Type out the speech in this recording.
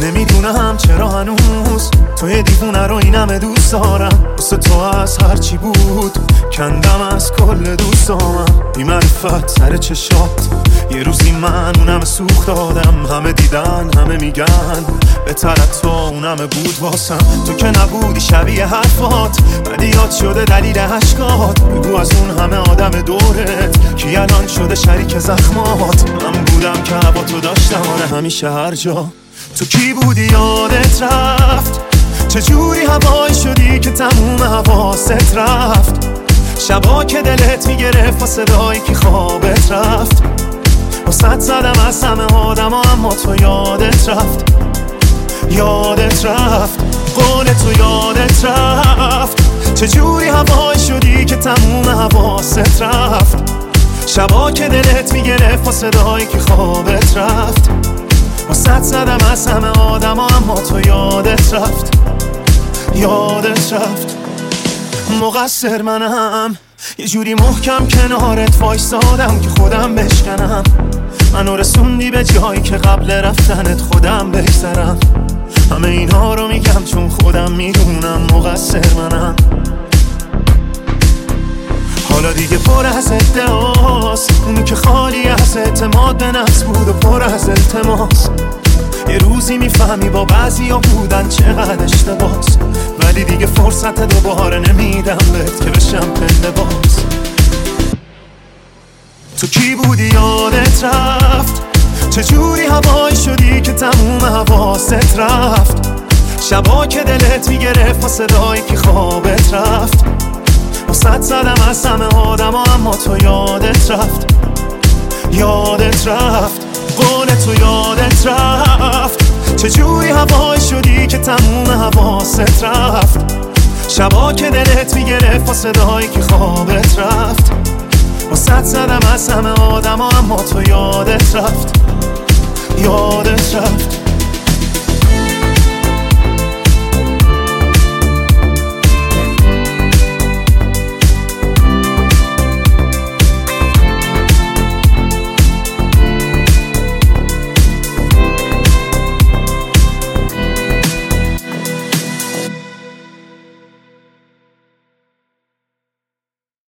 نمیدونم چرا هنوز توی دیوونه رو این همه دوست دارم. واسه تو از هرچی بود کندم از کل دوستامم. بی معرفت سر چشات یه روزی من اونم سوخت دادم. همه دیدن همه میگن بهترت تو اونم بود واسم. تو که نبودی شبیه حرفات بعدی یاد شده دلیل عشقات. بگو از اون همه آدم دورت کی الان شده شریک زخمات. من بودم که با تو داشتم همیشه هر جا. تو کی بودی یادت رفت؟ چجوری هوایی شدی که تموم حواست رفت؟ شبا که دلت میگرفت و صدایی که خوابت رفت. واسه زدم از همه آدم اما تو یادت رفت. یادت رفت قول تو یادت رفت. چجوری هوایی شدی که تموم حواست رفت؟ شبا که دلت میگرفت و صدایی که خوابت رفت. واسه زدم از همه آدم اما تو یادت رفت. یادت رفت. مقصر منم یه جوری محکم کنارت وایسادم که خودم بشکنم. منو رسوندی به جایی که قبل رفتنت خودم بگذرم. همه اینها رو میگم چون خودم میدونم مقصر منم. حالا دیگه پر از ادعاست، اونی که خالی از اعتماد به نفس بود و پر از التماس. یه روزی میفهمی با بعضیا بودن چقدر اشتباس. ولی دیگه فرصت دوباره نمیدم بهت که بشم پله باز. تو کی بودی یادت رفت؟ چجوری هوایی شدی که تموم حواست رفت؟ شبا که دلت میگرفت و صدایی که خوابت رفت. واسه زدم از همه آدم اما تو یادت رفت. یادت رفت قول تو یادت رفت. چجوری هوایی شدی که تموم حواست رفت؟ شبا که دلت میگرفت و صدایی که خوابت رفت. واسه زدم از همه آدم اما تو یادت رفت. یادت رفت.